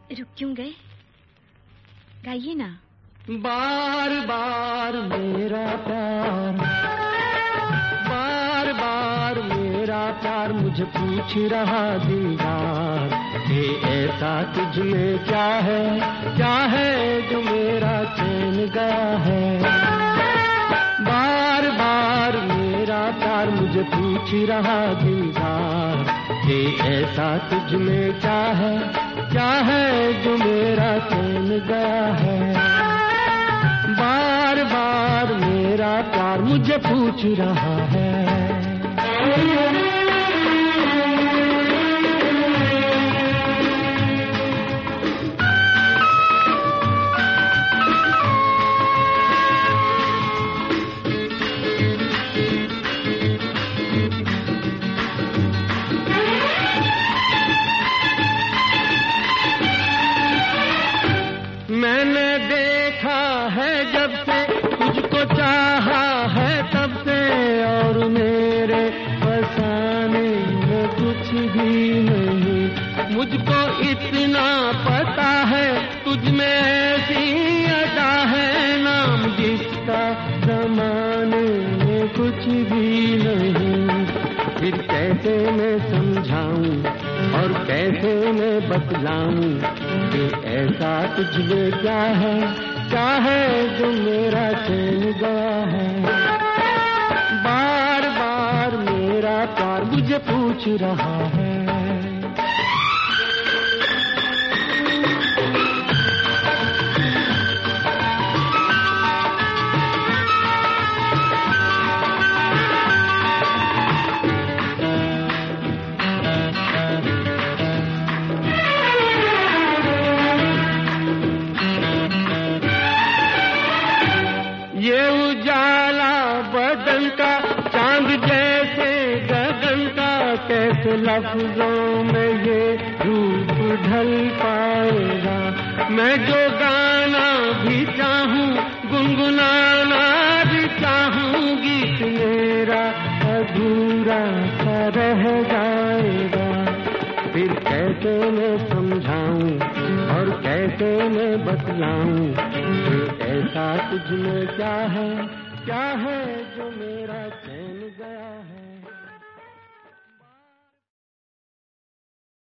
रुक क्यों गए? गाइए ना। बार बार मेरा प्यार, बार बार मेरा प्यार मुझे पूछ रहा दीदार कि ऐसा तुझ में क्या है जो मेरा चैन गया है। बार बार मेरा प्यार मुझे पूछ रहा दीदार कि ऐसा तुझ में क्या है जो मेरा चैन गया है। बार बार मेरा प्यार मुझे पूछ रहा है। मैंने देखा है जब से तुझको चाहा है तब से, और मेरे फसाने में कुछ भी नहीं। मुझको इतना पता है तुझ में ऐसी अदा है, नाम जिसका ज़माने में कुछ भी नहीं। फिर कैसे मैं समझाऊं और कैसे मैं बतलाऊं कि ऐसा तुझ में क्या है जो मेरा चैन गया है। बार बार मेरा प्यार मुझे पूछ रहा है। ये उजाला बदन का चांद जैसे गगन का, कैसे लफ्जों में ये रूप ढल पाएगा। मैं जो गाना भी चाहूं गुनगुनाना भी चाहूं, गीत मेरा अधूरा सा रह जाएगा। फिर कैसे मैं समझाऊं और कैसे मैं बतलाऊं कि ऐसा तुझ में क्या है जो मेरा चैन गया है।